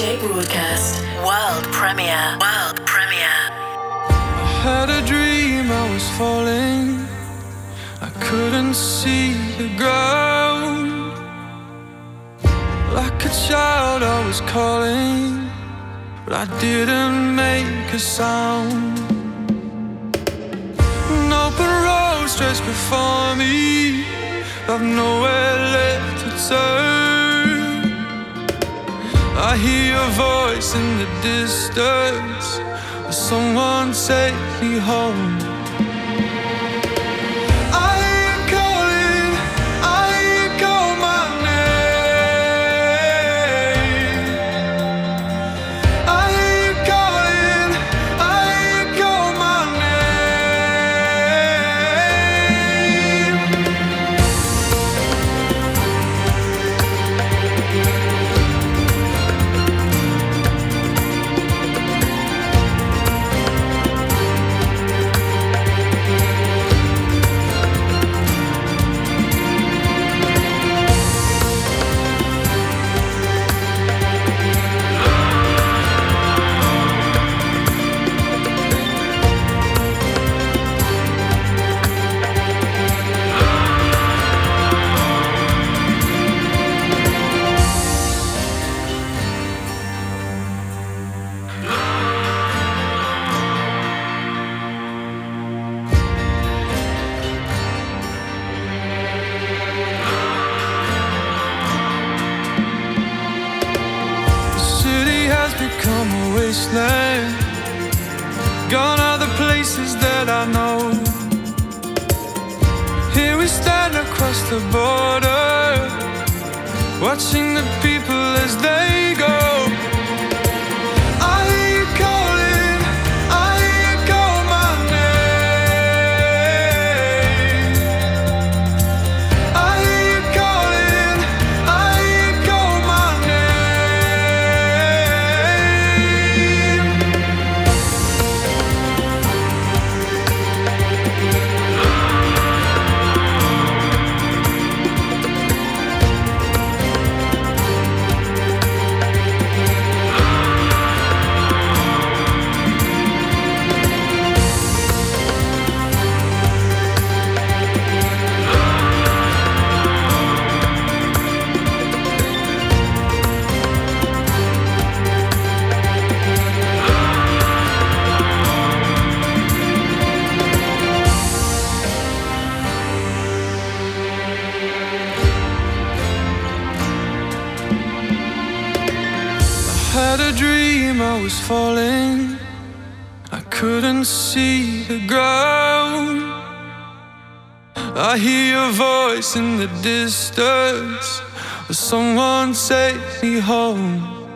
UK broadcast. World premiere. World premiere. I had a dream I was falling. I couldn't see the ground. Like a child I was calling, but I didn't make a sound. An open road stretched before me, I've nowhere left to turn. I hear your voice in the distance. Will someone take me home? I hear you calling, I hear you call my name. I hear you calling, I hear you call my name. Become a wasteland. Gone are the places that I know. Here we stand across the border, watching the people as they go. I hear you calling, I hear you call my name. I hear you calling, I hear you call my name. Had a dream I was falling. I couldn't see the ground. I hear your voice in the distance. Will someone take me home?